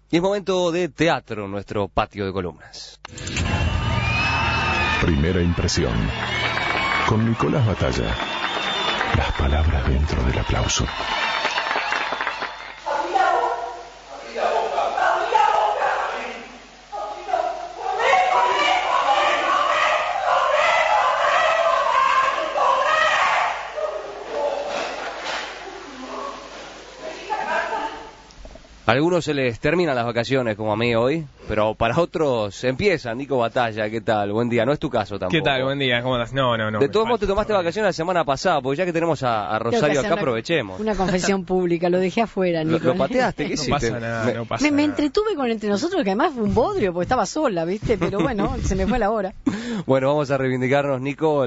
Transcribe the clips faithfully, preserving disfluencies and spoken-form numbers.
Y es momento de teatro en nuestro patio de columnas. Primera impresión. Con Nicolás Batalla. Las palabras dentro del aplauso. A algunos se les terminan las vacaciones, como a mí hoy, pero para otros empiezan. Nico Batalla, ¿qué tal? Buen día. No es tu caso tampoco. ¿Qué tal? Buen día. ¿Cómo andas? No, no, no. De todos modos, te tomaste vacaciones la semana pasada, porque ya que tenemos a, a Rosario acá, una, aprovechemos. Una confesión pública, lo dejé afuera, Nico. ¿Lo, lo pateaste? ¿Qué no hiciste? Pasa nada, me, no pasa me, nada. me entretuve con Entre Nosotros, que además fue un bodrio, porque estaba sola, ¿viste? Pero bueno, se me fue la hora. Bueno, vamos a reivindicarnos, Nico.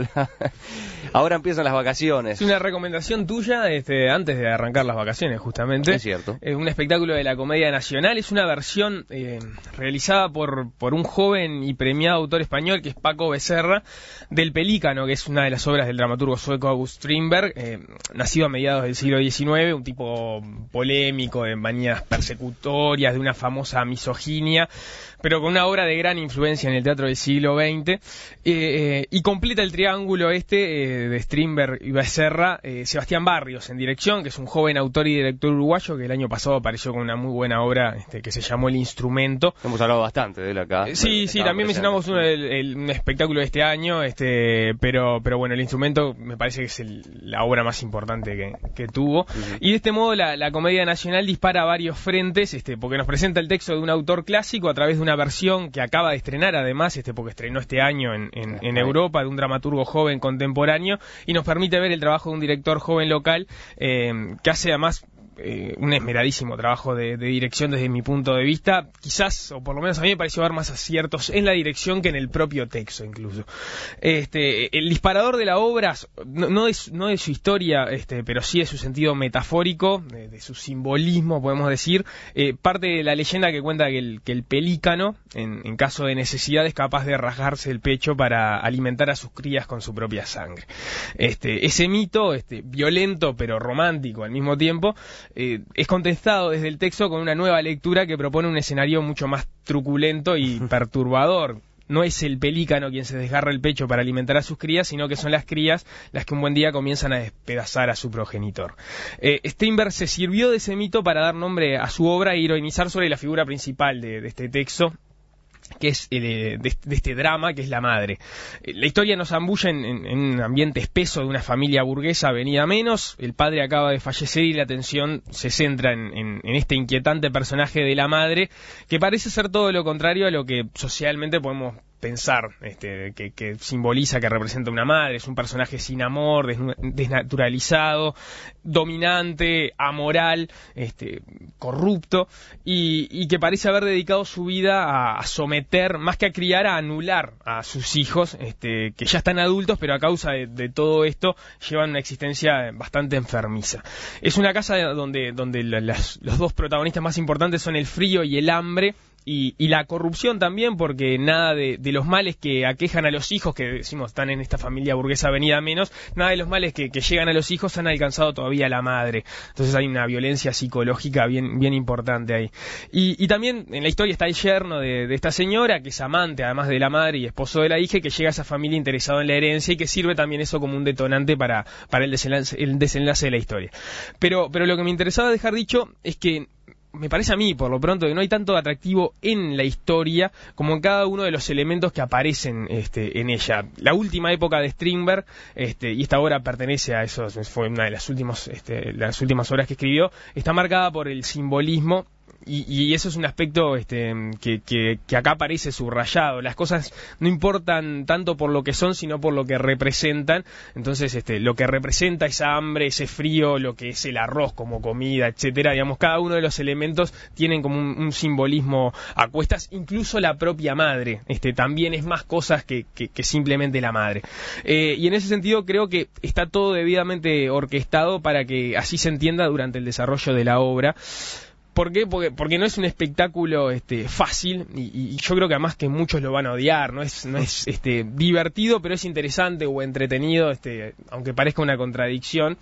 Ahora empiezan las vacaciones. Es una recomendación tuya este, antes de arrancar las vacaciones, justamente. Es cierto. Es un espectáculo de la Comedia Nacional. Es una versión eh, realizada por, por un joven y premiado autor español, que es Paco Becerra, del Pelícano, que es una de las obras del dramaturgo sueco August Strindberg, eh, nacido a mediados del siglo diecinueve, un tipo polémico, de manías persecutorias, de una famosa misoginia, pero con una obra de gran influencia en el teatro del siglo veinte, eh, eh, y completa el triángulo este eh, de Strindberg y Becerra, eh, Sebastián Barrios en dirección, que es un joven autor y director uruguayo que el año pasado apareció con una muy buena obra este, que se llamó El Instrumento. Hemos hablado bastante de él acá. Eh, sí, sí, también mencionamos un, el, el, un espectáculo de este año, este, pero, pero bueno, El Instrumento me parece que es el, la obra más importante que, que tuvo. Uh-huh. Y de este modo la, la Comedia Nacional dispara a varios frentes, este, porque nos presenta el texto de un autor clásico a través de una versión que acaba de estrenar además, este, porque estrenó este año en, en, en Europa, de un dramaturgo joven contemporáneo, y nos permite ver el trabajo de un director joven local eh, que hace además Eh, un esmeradísimo trabajo de, de dirección desde mi punto de vista. Quizás, o por lo menos a mí me pareció haber más aciertos en la dirección que en el propio texto incluso. Este, el disparador de la obra, no, no, de, no de su historia, este, pero sí de su sentido metafórico, de, de su simbolismo, podemos decir, eh, parte de la leyenda que cuenta que el, que el pelícano, en, en caso de necesidad, es capaz de rasgarse el pecho para alimentar a sus crías con su propia sangre. Este, ese mito, este, violento pero romántico al mismo tiempo, Eh, es contestado desde el texto con una nueva lectura que propone un escenario mucho más truculento y perturbador. No es el pelícano quien se desgarra el pecho para alimentar a sus crías, sino que son las crías las que un buen día comienzan a despedazar a su progenitor. Eh, Strindberg se sirvió de ese mito para dar nombre a su obra e ironizar sobre la figura principal de, de este texto, que es eh, de, de este drama, que es la madre. Eh, la historia nos ambulla en, en, en un ambiente espeso de una familia burguesa venida menos. El padre acaba de fallecer y la atención se centra en, en, en este inquietante personaje de la madre, que parece ser todo lo contrario a lo que socialmente podemos pensar, este, que, que simboliza, que representa una madre. Es un personaje sin amor, desnu- desnaturalizado, dominante, amoral, este, corrupto, y, y que parece haber dedicado su vida a, a someter, más que a criar, a anular a sus hijos, este, que ya están adultos, pero a causa de, de todo esto llevan una existencia bastante enfermiza. Es una casa donde, donde la, las, los dos protagonistas más importantes son el frío y el hambre, Y, y la corrupción también, porque nada de, de los males que aquejan a los hijos, que decimos están en esta familia burguesa venida menos, nada de los males que, que llegan a los hijos han alcanzado todavía a la madre. Entonces hay una violencia psicológica bien, bien importante ahí. Y, y también en la historia está el yerno de, de esta señora, que es amante además de la madre y esposo de la hija, y que llega a esa familia interesado en la herencia, y que sirve también eso como un detonante para, para el desenlace, el desenlace de la historia. Pero, pero lo que me interesaba dejar dicho es que me parece a mí, por lo pronto, que no hay tanto atractivo en la historia como en cada uno de los elementos que aparecen este, en ella. La última época de Strindberg, este, y esta obra pertenece a eso, fue una de las últimas, este, las últimas obras que escribió, está marcada por el simbolismo. Y, y eso es un aspecto este, que, que, que acá aparece subrayado. Las cosas no importan tanto por lo que son, sino por lo que representan. Entonces, este, lo que representa esa hambre, ese frío, lo que es el arroz como comida, etcétera, digamos, cada uno de los elementos tienen como un, un simbolismo a cuestas. Incluso la propia madre, este, también es más cosas que, que, que simplemente la madre. Eh, y en ese sentido creo que está todo debidamente orquestado para que así se entienda durante el desarrollo de la obra. ¿Por qué? Porque, porque no es un espectáculo este, fácil, y, y yo creo que además que muchos lo van a odiar. No es, no es este, divertido, pero es interesante o entretenido, este, aunque parezca una contradicción.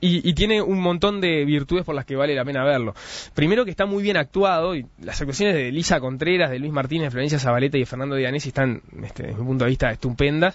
y, y tiene un montón de virtudes por las que vale la pena verlo. Primero que está muy bien actuado, y las actuaciones de Elisa Contreras, de Luis Martínez, de Florencia Zabaleta y de Fernando Dianesi están, este, desde mi punto de vista, estupendas,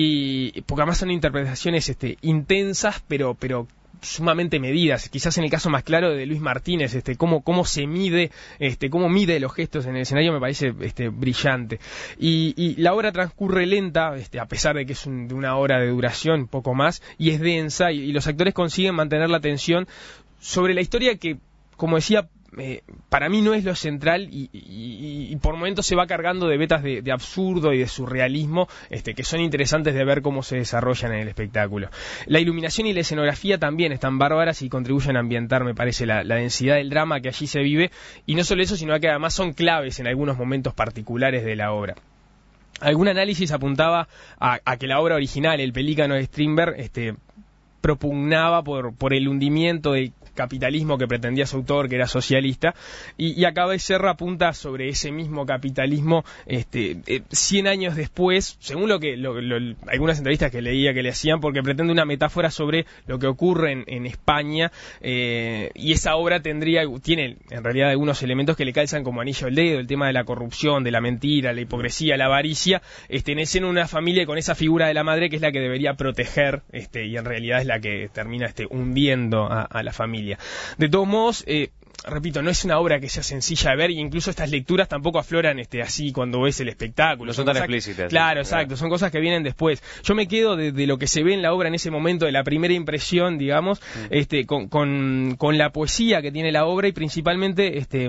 y porque además son interpretaciones este, intensas, pero, pero sumamente medidas. Quizás en el caso más claro de Luis Martínez, este, cómo, cómo se mide, este, cómo mide los gestos en el escenario me parece este, brillante. Y, y la obra transcurre lenta, este, a pesar de que es un, de una hora de duración, poco más, y es densa, y, y los actores consiguen mantener la atención sobre la historia que, como decía, Eh, para mí no es lo central y, y, y por momentos se va cargando de vetas de, de absurdo y de surrealismo este, que son interesantes de ver cómo se desarrollan en el espectáculo. La iluminación y la escenografía también están bárbaras y contribuyen a ambientar, me parece, la, la densidad del drama que allí se vive, y no solo eso, sino que además son claves en algunos momentos particulares de la obra. Algún análisis apuntaba a, a que la obra original, El Pelícano de Strindberg, este, propugnaba por, por el hundimiento del capitalismo que pretendía su autor, que era socialista, y, y acá Becerra apunta sobre ese mismo capitalismo este, eh, cien años después, según lo que lo, lo, algunas entrevistas que leía que le hacían, porque pretende una metáfora sobre lo que ocurre en, en España, eh, y esa obra tendría tiene en realidad algunos elementos que le calzan como anillo al dedo, el tema de la corrupción, de la mentira, la hipocresía, la avaricia, este, en escena una familia con esa figura de la madre que es la que debería proteger, este, y en realidad es la que termina este, hundiendo a, a la familia. De todos modos, eh, repito, no es una obra que sea sencilla de ver, e incluso estas lecturas tampoco afloran este, así cuando ves el espectáculo. No son, son tan explícitas. Claro, sí, exacto, claro. Son cosas que vienen después. Yo me quedo de, de lo que se ve en la obra en ese momento, de la primera impresión, digamos, mm. este, con, con, con la poesía que tiene la obra y principalmente este,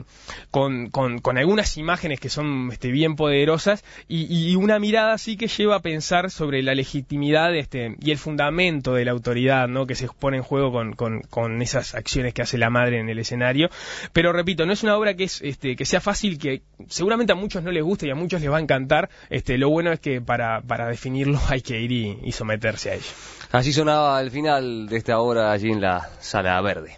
con, con, con algunas imágenes que son este, bien poderosas y, y una mirada así que lleva a pensar sobre la legitimidad este, y el fundamento de la autoridad, ¿no?, que se pone en juego con, con, con esas acciones que hace la madre en el escenario. Pero repito, no es una obra que es este, que sea fácil, que seguramente a muchos no les guste y a muchos les va a encantar. Este, lo bueno es que para, para definirlo hay que ir y, y someterse a ello. Así sonaba el final de esta obra allí en la Sala Verde.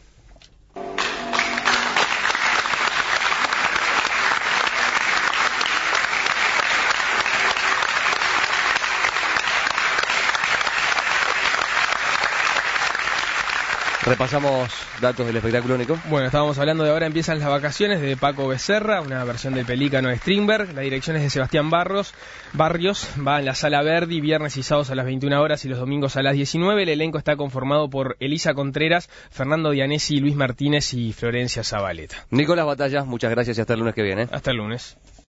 Repasamos datos del espectáculo, Nico. Bueno, estábamos hablando de Ahora empiezan las vacaciones, de Paco Becerra, una versión del Pelícano de Strindberg. La dirección es de Sebastián Barros, Barrios, va en la Sala Verdi, viernes y sábados a las veintiuna horas y los domingos a las diecinueve. El elenco está conformado por Elisa Contreras, Fernando Dianesi, Luis Martínez y Florencia Zabaleta. Nicolás Batalla, muchas gracias y hasta el lunes que viene. Hasta el lunes.